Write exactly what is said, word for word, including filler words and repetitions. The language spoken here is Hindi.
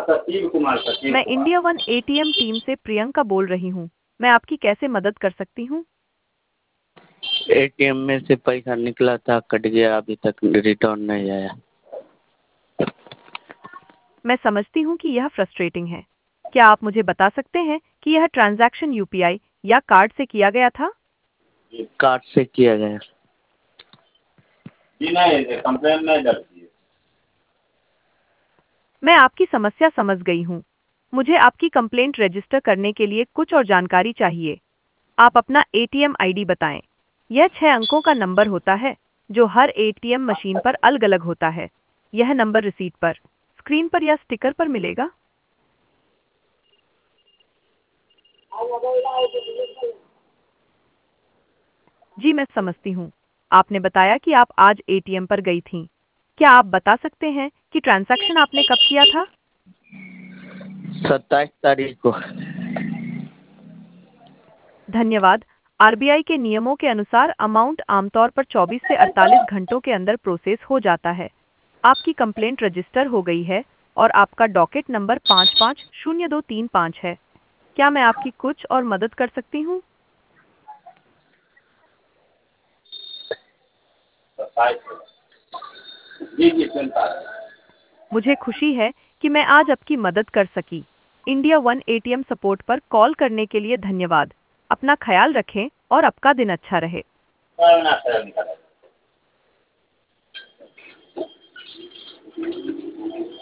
सचिव कुमार सचिव मैं Kumar India One ATM team से प्रियंका बोल रही हूँ। मैं आपकी कैसे मदद कर सकती हूँ? एटीएम में से पैसा निकला था, कट गया, अभी तक रिटर्न नहीं आया। मैं समझती हूँ कि यह फ्रस्ट्रेटिंग है। क्या आप मुझे बता सकते हैं कि यह ट्रांजैक्शन यूपीआई या कार्ड से किया गया था? कार्ड से किया गया। जी नहीं, कंप्लेन नहीं दर्ज की है। मैं आपकी समस्या समझ गई हूँ। मुझे आपकी कंप्लेंट रजिस्टर करने के लिए कुछ और जानकारी चाहिए। आप अपना एटीएम आईडी बताएं। यह छह अंकों का नंबर होता है जो हर एटीएम मशीन पर अलग अलग होता है। यह नंबर रिसीट पर, स्क्रीन पर या स्टिकर पर मिलेगा। जी मैं समझती हूँ। आपने बताया कि आप आज एटीएम पर गई थीं। क्या आप बता सकते हैं कि ट्रांजैक्शन आपने कब किया था? सत्ताईस तारीख को। धन्यवाद। आरबीआई के नियमों के अनुसार अमाउंट आमतौर पर चौबीस से अड़तालीस घंटों के अंदर प्रोसेस हो जाता है। आपकी कंप्लेंट रजिस्टर हो गई है और आपका डॉकेट नंबर पाँच पाँच शून्य दो तीन पाँच है। क्या मैं आपकी कुछ और मदद कर सकती हूँ? सत्ताईस को। जी जी सुन पा रहे हैं। मुझे खुशी है कि मैं आज आपकी मदद कर सकी। इंडिया वन एटीएम सपोर्ट पर कॉल करने के लिए धन्यवाद। अपना ख्याल रखें और आपका दिन अच्छा रहे। कल ना कल निकाला।